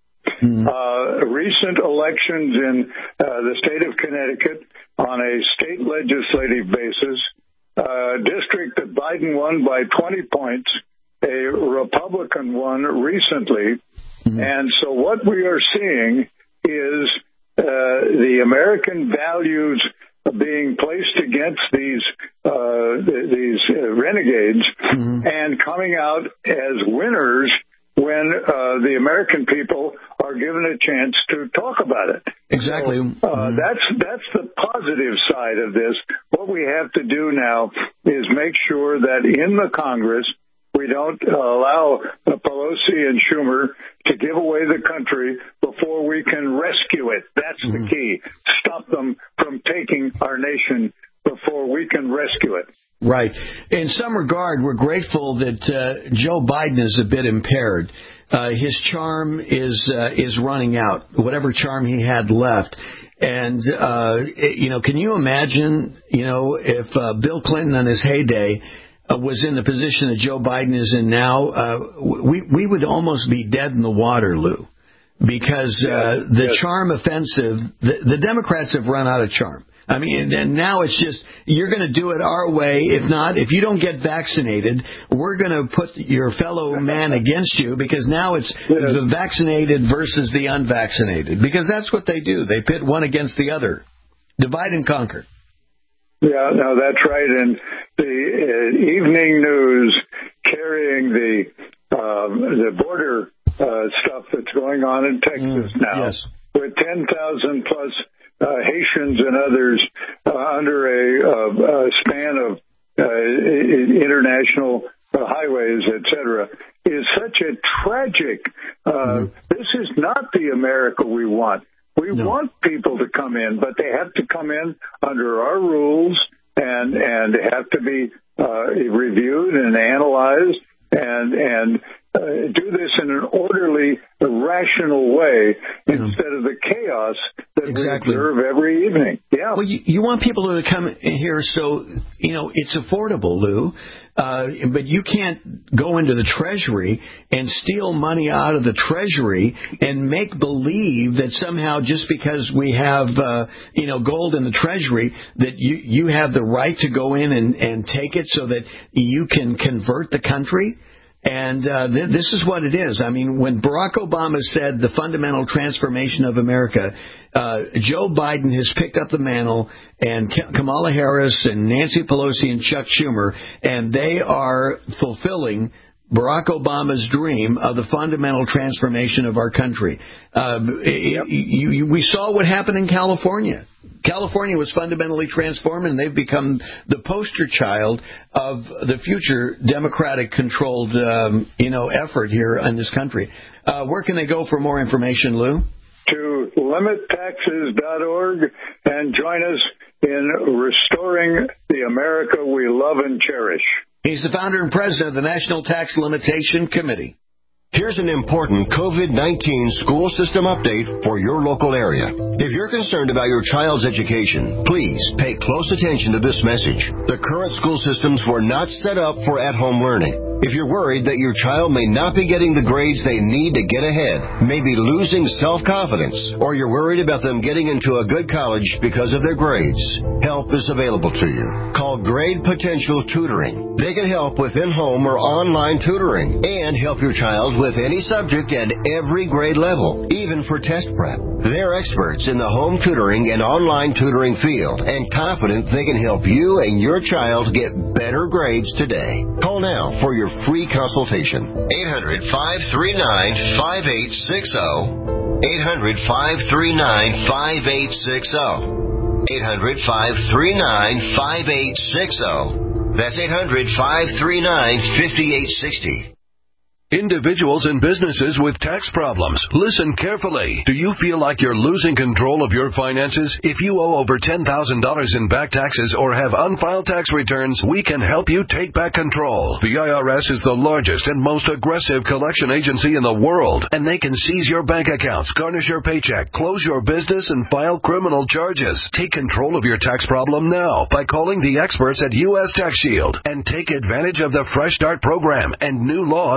Mm. Uh, recent elections in uh, the state of Connecticut on a state legislative basis, uh, district that Biden won by twenty points, a Republican won recently. Mm. And so what we are seeing is uh, the American values being placed against these uh, these uh, renegades mm-hmm. and coming out as winners when uh, the American people are given a chance to talk about it. Exactly. So, uh, mm-hmm. That's that's the positive side of this. What we have to do now is make sure that in the Congress we don't uh, allow uh, Pelosi and Schumer to give away the country before we can rescue it. That's mm-hmm. the key. Stop them from taking our nation before we can rescue it. Right. In some regard, we're grateful that uh, Joe Biden is a bit impaired. Uh, his charm is uh, is running out, whatever charm he had left. And, uh, you know, can you imagine, you know, if uh, Bill Clinton in his heyday Uh, was in the position that Joe Biden is in now, uh, we we would almost be dead in the water, Lou, because uh, yes, the yes. charm offensive, the, the Democrats have run out of charm. I mean, and now it's just, you're going to do it our way. If not, if you don't get vaccinated, we're going to put your fellow man against you, because now it's yes. the vaccinated versus the unvaccinated, because that's what they do. They pit one against the other. Divide and conquer. Yeah, no, that's right. And the uh, evening news carrying the um, the border uh, stuff that's going on in Texas mm, now, yes. with ten thousand plus uh, Haitians and others uh, under a, uh, a span of uh, international uh, highways, et cetera, is such a tragic. Uh, mm. This is not the America we want. We no. want people to come in, but they have to come in under our rules and and have to be uh, reviewed and analyzed and and uh, do this in an orderly, rational way yeah. instead of the chaos that exactly. we observe every evening. Yeah. Well, you, you want people to come in here so, you know, it's affordable, Lou. Uh, but you can't go into the Treasury and steal money out of the Treasury and make believe that somehow just because we have, uh, you know, gold in the Treasury, that you, you have the right to go in and, and take it so that you can convert the country. And uh, th- this is what it is. I mean, when Barack Obama said the fundamental transformation of America, uh, Joe Biden has picked up the mantle, and Kamala Harris and Nancy Pelosi and Chuck Schumer, and they are fulfilling Barack Obama's dream of the fundamental transformation of our country. Uh, yep. you, you, we saw what happened in California. California was fundamentally transformed, and they've become the poster child of the future Democratic-controlled, um, you know, effort here in this country. Uh, where can they go for more information, Lou? To limit taxes dot org and join us in restoring the America we love and cherish. He's the founder and president of the National Tax Limitation Committee. Here's an important COVID nineteen school system update for your local area. If you're concerned about your child's education, please pay close attention to this message. The current school systems were not set up for at-home learning. If you're worried that your child may not be getting the grades they need to get ahead, maybe losing self-confidence, or you're worried about them getting into a good college because of their grades, help is available to you. Call Grade Potential Tutoring. They can help with in-home or online tutoring and help your child with any subject at every grade level, even for test prep. They're experts in the home tutoring and online tutoring field and confident they can help you and your child get better grades today. Call now for your free consultation. eight hundred, five three nine, five eight six zero. eight hundred, five three nine, five eight six zero. eight hundred, five three nine, five eight six zero. That's eight hundred, five three nine, five eight six zero. Individuals and businesses with tax problems, listen carefully. Do you feel like you're losing control of your finances? If you owe over ten thousand dollars in back taxes or have unfiled tax returns, we can help you take back control. The I R S is the largest and most aggressive collection agency in the world, and they can seize your bank accounts, garnish your paycheck, close your business, and file criminal charges. Take control of your tax problem now by calling the experts at U S Tax Shield and take advantage of the Fresh Start program and new laws that may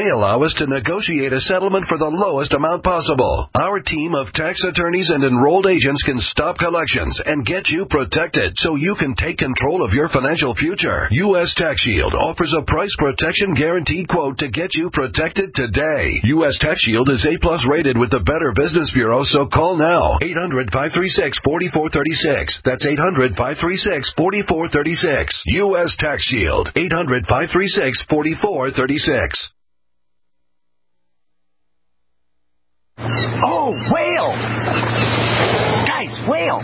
They allow us to negotiate a settlement for the lowest amount possible. Our team of tax attorneys and enrolled agents can stop collections and get you protected so you can take control of your financial future. U S Tax Shield offers a price protection guaranteed quote to get you protected today. U S Tax Shield is A-plus rated with the Better Business Bureau, so call now. eight hundred, five three six, four four three six. That's eight hundred, five three six, four four three six. U S Tax Shield. eight hundred, five three six, four four three six. Oh, whale! Guys, whale!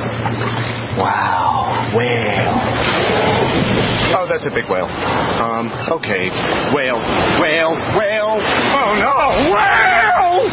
Wow, whale. Oh, that's a big whale. Um, okay. Whale, whale, whale. Oh, no, whale!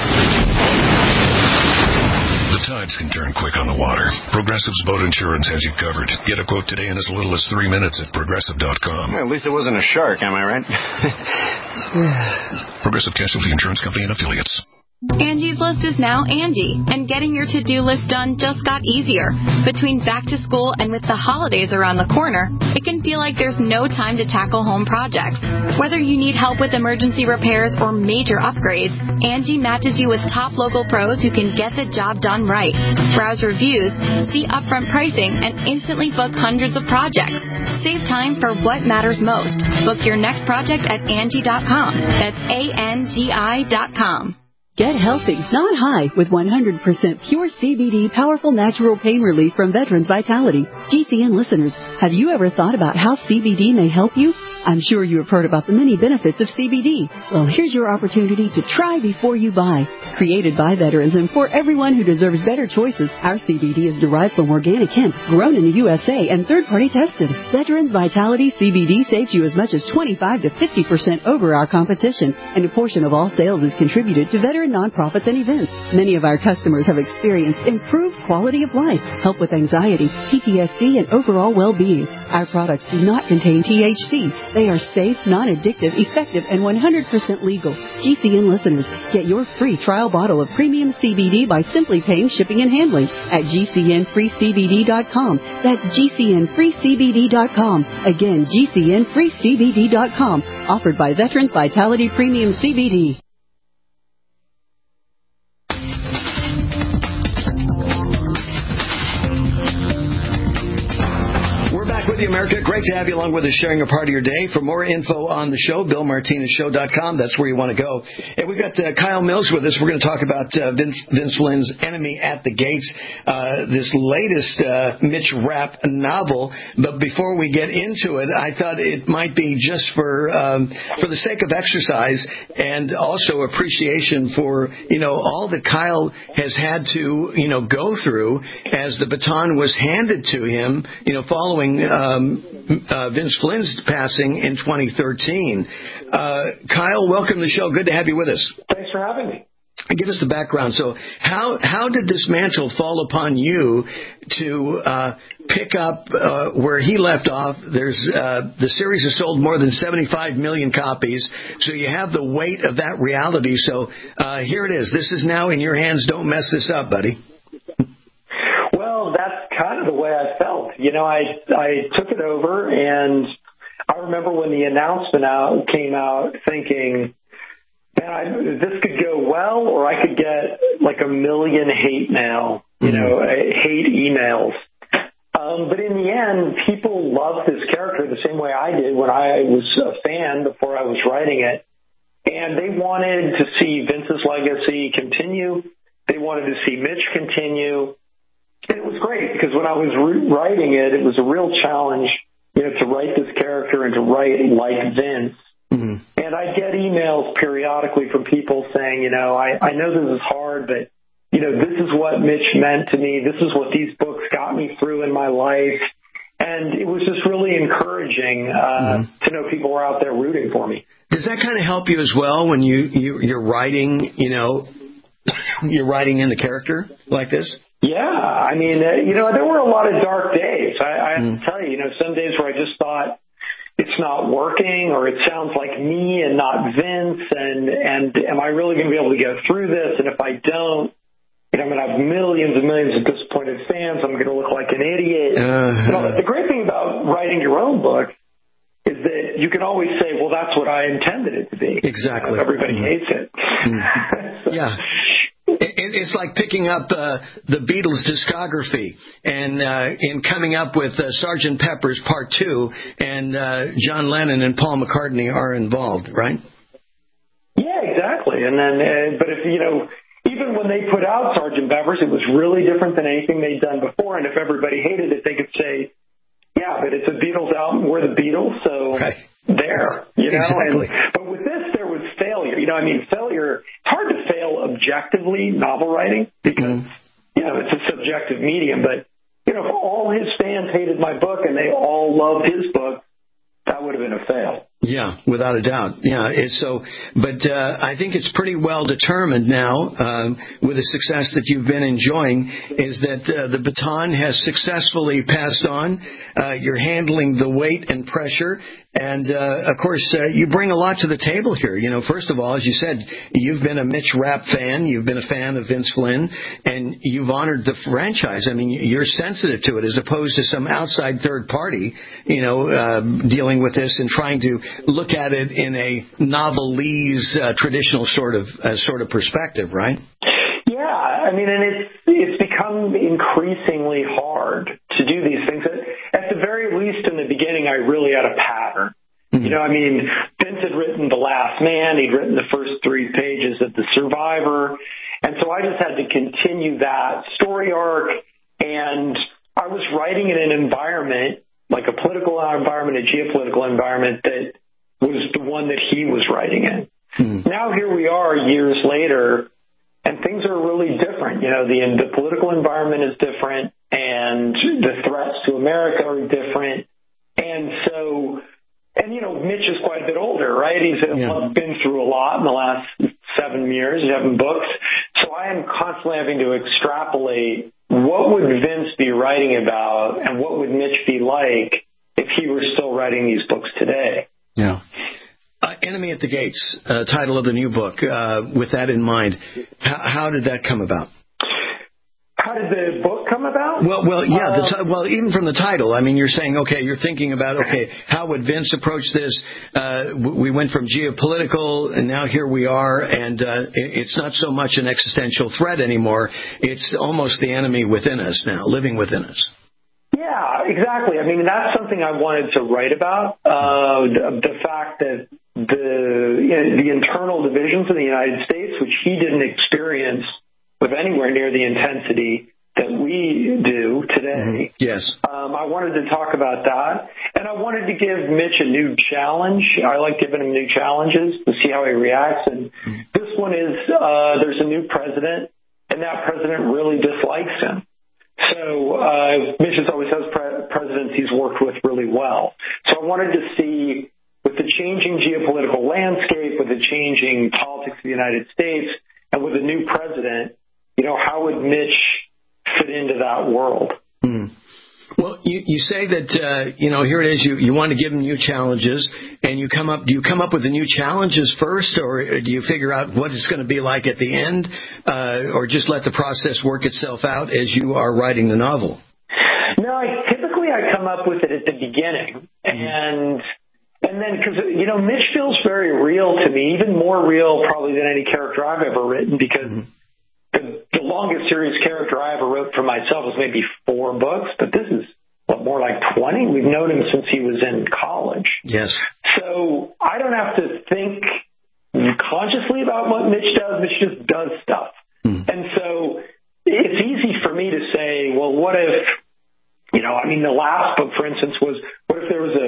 The tides can turn quick on the water. Progressive's boat insurance has you covered. Get a quote today in as little as three minutes at progressive dot com. Well, at least it wasn't a shark, am I right? Progressive Casualty Insurance Company and Affiliates. Angie's List is now Angie, and getting your to-do list done just got easier. Between back to school and with the holidays around the corner, it can feel like there's no time to tackle home projects. Whether you need help with emergency repairs or major upgrades, Angie matches you with top local pros who can get the job done right. Browse reviews, see upfront pricing, and instantly book hundreds of projects. Save time for what matters most. Book your next project at Angie dot com. That's A N G I dot com. Get healthy, not high, with one hundred percent pure C B D powerful natural pain relief from Veterans Vitality. G C N listeners, have you ever thought about how C B D may help you? I'm sure you have heard about the many benefits of C B D. Well, here's your opportunity to try before you buy. Created by veterans and for everyone who deserves better choices, our C B D is derived from organic hemp, grown in the U S A, and third-party tested. Veterans Vitality C B D saves you as much as twenty-five to fifty percent over our competition, and a portion of all sales is contributed to veteran nonprofits and events. Many of our customers have experienced improved quality of life, help with anxiety, P T S D, and overall well-being. Our products do not contain T H C. They are safe, non-addictive, effective, and one hundred percent legal. G C N listeners, get your free trial bottle of premium C B D by simply paying shipping and handling at G C N free C B D dot com. That's G C N free C B D dot com. Again, G C N free C B D dot com. Offered by Veterans Vitality Premium C B D. With you, America. Great to have you along with us, sharing a part of your day. For more info on the show, bill martinez show dot com. That's where you want to go. And we've got uh, Kyle Mills with us. We're going to talk about uh, Vince, Vince Lynn's Enemy at the Gates, uh, this latest uh, Mitch Rapp novel. But before we get into it, I thought it might be just for um, for the sake of exercise and also appreciation for, you know, all that Kyle has had to, you know, go through as the baton was handed to him, you know, following uh, Um, uh, Vince Flynn's passing in twenty thirteen. Uh, Kyle, welcome to the show. Good to have you with us. Thanks for having me. Give us the background. So how how did this mantle fall upon you to uh, pick up uh, where he left off? There's uh, the series has sold more than seventy-five million copies, so you have the weight of that reality. So uh, here it is. This is now in your hands. Don't mess this up, buddy. Well, that's kind of the way I felt. You know, I I took it over, and I remember when the announcement out came out thinking, man, I, this could go well, or I could get like a million hate mail, you know, hate emails. Um, but in the end, people loved this character the same way I did when I was a fan before I was writing it. And they wanted to see Vince's legacy continue. They wanted to see Mitch continue. And it was great because when I was re- writing it, it was a real challenge, you know, to write this character and to write like Vince. Mm-hmm. And I get emails periodically from people saying, you know, I, I know this is hard, but, you know, this is what Mitch meant to me. This is what these books got me through in my life. And it was just really encouraging uh, mm-hmm. to know people were out there rooting for me. Does that kind of help you as well when you, you you're writing, you know, you're writing in the character like this? Yeah, I mean, uh, you know, there were a lot of dark days. I, I have mm. to tell you, you know, some days where I just thought it's not working, or it sounds like me and not Vince, and and am I really going to be able to get through this? And if I don't, you know, I'm going to have millions and millions of disappointed fans. I'm going to look like an idiot. Uh-huh. You know, the great thing about writing your own book is that it, you can always say, well, that's what I intended it to be. Exactly. Everybody mm-hmm. hates it. Mm-hmm. Yeah. It, it's like picking up uh, the Beatles' discography and uh, in coming up with uh, Sergeant Pepper's Part Two, and uh, John Lennon and Paul McCartney are involved, right? Yeah, exactly. And then, uh, but if you know, even when they put out Sergeant Pepper's, it was really different than anything they'd done before. And if everybody hated it, they could say, "Yeah, but it's a Beatles album. We're the Beatles, so right. there." You know. Exactly. And, but with this, there was failure. You know, I mean, failure. It's hard to fail objectively novel writing because mm. you know it's a subjective medium. But you know, if all his fans hated my book and they all loved his book, that would have been a fail. Yeah, without a doubt. Yeah, it's so, but uh, I think it's pretty well determined now, um, with the success that you've been enjoying, is that uh, the baton has successfully passed on. Uh, you're handling the weight and pressure, and uh, of course, uh, you bring a lot to the table here. You know, first of all, as you said, you've been a Mitch Rapp fan, you've been a fan of Vince Flynn, and you've honored the franchise. I mean, you're sensitive to it as opposed to some outside third party, you know, uh, dealing with this and trying to look at it in a novelese uh, traditional sort of uh, sort of perspective, right? Yeah, I mean, and it's it's become increasingly hard to do these things. At the very least, in the beginning, I really had a pattern. Mm-hmm. You know, I mean, Vince had written The Last Man. He'd written the first three pages of The Survivor, and so I just had to continue that story arc. And I was writing in an environment, like a political environment, a geopolitical environment that was the one that he was writing in. Mm-hmm. Now here we are years later, and things are really different. You know, the, the political environment is different, and the threats to America are different. And so, and, you know, Mitch is quite a bit older, right? He's yeah. been through a lot in the last seven years, having books. So I am constantly having to extrapolate what would Vince be writing about and what would Mitch be like if he were still writing these books today. Yeah. Uh, Enemy at the Gates, uh, title of the new book. Uh, with that in mind, how, how did that come about? How did the book come about? Well, well, yeah. Uh, the t- well, even from the title, I mean, you're saying, okay, you're thinking about, okay, how would Vince approach this? Uh, we went from geopolitical, and now here we are, and uh, it's not so much an existential threat anymore. It's almost the enemy within us now, living within us. Yeah, exactly. I mean, that's something I wanted to write about, uh, the fact that the you know, the internal divisions in the United States, which he didn't experience with anywhere near the intensity that we do today. Mm-hmm. Yes. Um, I wanted to talk about that, and I wanted to give Mitch a new challenge. I like giving him new challenges to see how he reacts, and mm-hmm. this one is uh, there's a new president, and that president really dislikes him. So uh, Mitch has always has pre- presidents he's worked with really well. So I wanted to see, with the changing geopolitical landscape, with the changing politics of the United States, and with a new president, you know, how would Mitch fit into that world? Mm. Well, you, you say that, uh, you know, here it is, you, you want to give him new challenges, and you come up, do you come up with the new challenges first, or do you figure out what it's going to be like at the end, uh, or just let the process work itself out as you are writing the novel? No, I, typically I come up with it at the beginning, and and then, because, you know, Mitch feels very real to me, even more real probably than any character I've ever written, because mm-hmm. The, the longest series character I ever wrote for myself was maybe four books, but this is what, more like twenty. We've known him since he was in college. Yes. So I don't have to think consciously about what Mitch does. Mitch just does stuff. Mm. And so it's easy for me to say, well, what if, you know, I mean, the last book, for instance, was what if there was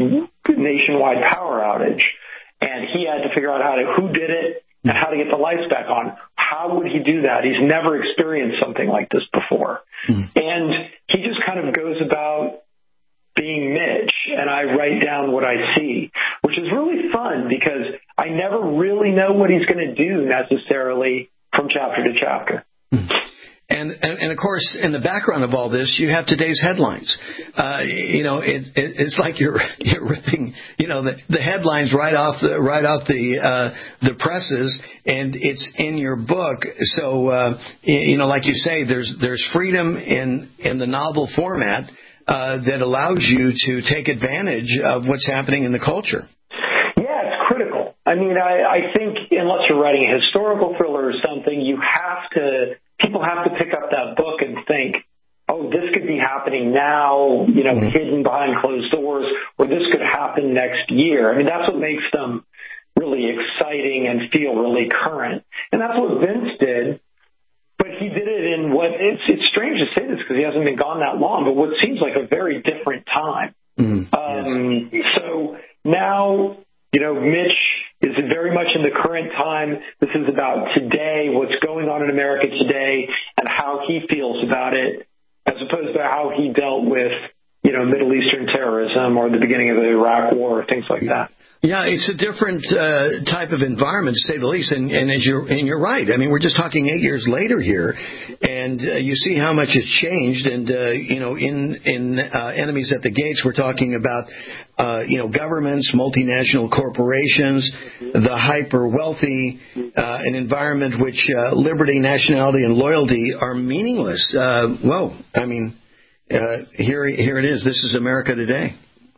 a nationwide power outage and he had to figure out how to, who did it, and how to get the lights back on. How would he do that? He's never experienced something like this before. Mm. And he just kind of goes about being Mitch, and I write down what I see, which is really fun because I never really know what he's going to do necessarily from chapter to chapter. Mm. And, and, and, of course, in the background of all this, you have today's headlines. Uh, you know, it, it, it's like you're, you're ripping, you know, the, the headlines right off the right off the uh, the presses, and it's in your book. So, uh, you know, like you say, there's there's freedom in in the novel format. uh, that allows you to take advantage of what's happening in the culture. Yeah, it's critical. I mean, I, I think unless you're writing a historical thriller or something, you have to, people have to pick up that book and think, oh, this could be happening now, you know, mm-hmm. hidden behind closed doors, or this could happen next year. I mean, that's what makes them really exciting and feel really current. And that's what Vince did. But he did it in what, it's, it's strange to say this because he hasn't been gone that long, but what seems like a very different time. Mm-hmm. Um, so now, you know, Mitch is very much in the current time. This is about today, what's going on in America today, and how he feels about it, as opposed to how he dealt with, you know, Middle Eastern terrorism or the beginning of the Iraq War, things like that. Yeah, it's a different uh, type of environment, to say the least, and, and, as you're, and you're right. I mean, we're just talking eight years later here, and uh, you see how much it's changed. And, uh, you know, in, in uh, Enemies at the Gates, we're talking about, uh, you know, governments, multinational corporations, the hyper-wealthy, uh, an environment which uh, liberty, nationality, and loyalty are meaningless. Uh, whoa, I mean, uh, here, here it is. This is America today.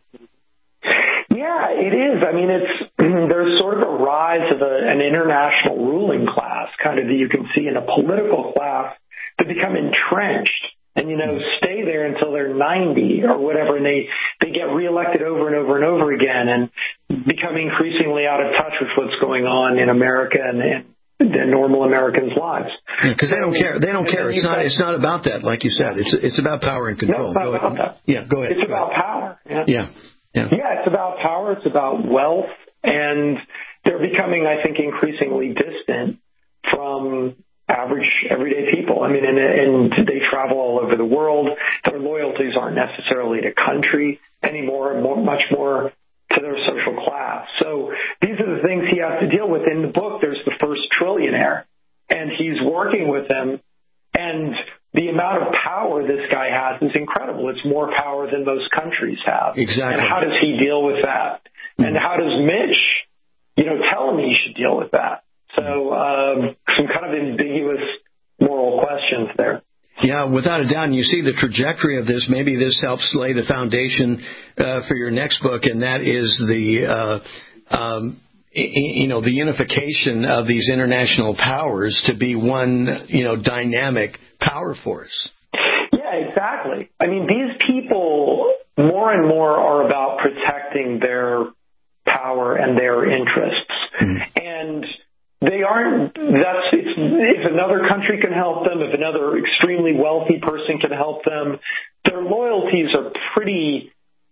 Yeah, it is. I mean, it's there's sort of a rise of a, an international ruling class, kind of that you can see in a political class that become entrenched and, you know, stay there until they're ninety or whatever, and they, they get reelected over and over and over again and become increasingly out of touch with what's going on in America and, and the normal Americans' lives. Because yeah, they don't care. They don't care. It's not. It's not about that, like you said. It's it's about power and control. No, it's not go about ahead. that. Yeah, go ahead. It's go about ahead. power. Yeah. Yeah. Yeah. Yeah, it's about power. It's about wealth, and they're becoming, I think, increasingly distant from average, everyday people. I mean, and, and they travel all over the world. Their loyalties aren't necessarily to country anymore, more, much more to their social class. So these are the things he has to deal with. In the book, there's the first trillionaire, and he's working with them, and the amount of power this guy has is incredible. It's more power than most countries have. Exactly. And how does he deal with that? Mm-hmm. And how does Mitch, you know, tell him he should deal with that? So um, some kind of ambiguous moral questions there. Yeah, without a doubt. And you see the trajectory of this. Maybe this helps lay the foundation uh, for your next book, and that is the, uh, um, you know, the unification of these international powers to be one, you know, dynamic power force. Yeah, exactly. I mean, these people more and more are about protecting their power and their interests. Mm-hmm. And they aren't, that's, it's, if another country can help them, if another extremely wealthy person can help them, their loyalties are pretty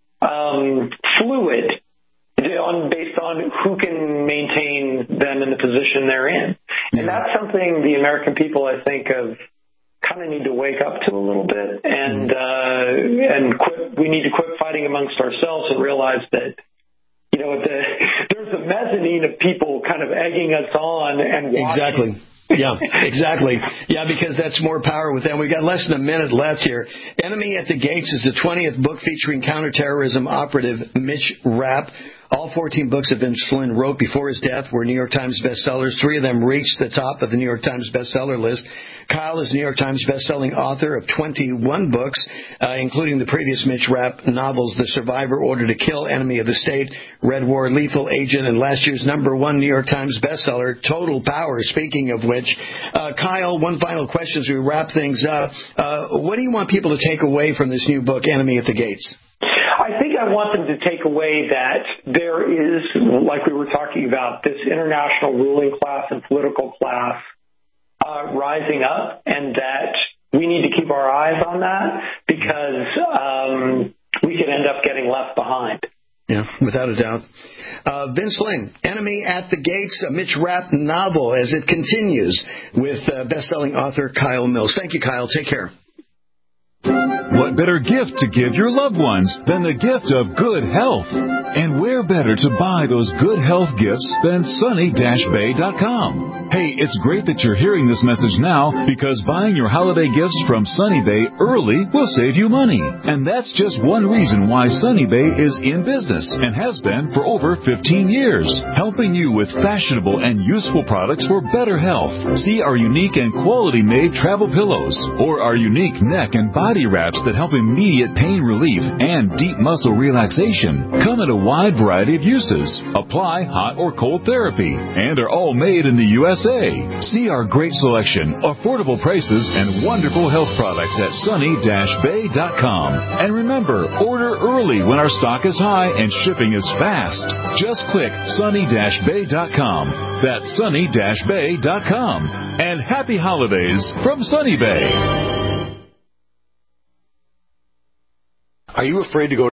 um, fluid on, based on who can maintain them in the position they're in. And that's something the American people, I think, have kind of need to wake up to a little bit, and uh, and quit. We need to quit fighting amongst ourselves and realize that, you know, the, there's a mezzanine of people kind of egging us on and watching. Exactly. Yeah, exactly. Yeah, because that's more power with them. We've got less than a minute left here. Enemy at the Gates is the twentieth book featuring counterterrorism operative Mitch Rapp. All fourteen books that Vince Flynn wrote before his death were New York Times bestsellers. Three of them reached the top of the New York Times bestseller list. Kyle is New York Times bestselling author of twenty-one books, uh, including the previous Mitch Rapp novels, The Survivor, Order to Kill, Enemy of the State, Red War, Lethal Agent, and last year's number one New York Times bestseller, Total Power. Speaking of which, uh, Kyle, one final question as we wrap things up. Uh, what do you want people to take away from this new book, Enemy at the Gates? I think I want them to take away that there is, like we were talking about, this international ruling class and political class uh, rising up, and that we need to keep our eyes on that because um, we could end up getting left behind. Yeah, without a doubt. Uh, Vince Lynn, Enemy at the Gates, a Mitch Rapp novel as it continues with uh, best-selling author Kyle Mills. Thank you, Kyle. Take care. What better gift to give your loved ones than the gift of good health? And where better to buy those good health gifts than sunny dash bay dot com? Hey, it's great that you're hearing this message now because buying your holiday gifts from Sunny Bay early will save you money. And that's just one reason why Sunny Bay is in business and has been for over fifteen years, helping you with fashionable and useful products for better health. See our unique and quality-made travel pillows or our unique neck and body wraps that help immediate pain relief and deep muscle relaxation come in a wide variety of uses, apply hot or cold therapy, and are all made in the U S A. See our great selection, affordable prices, and wonderful health products at sunny dash bay dot com. And remember, order early when our stock is high and shipping is fast. Just click sunny dash bay dot com. That's sunny dash bay dot com. And happy holidays from Sunny Bay. Are you afraid to go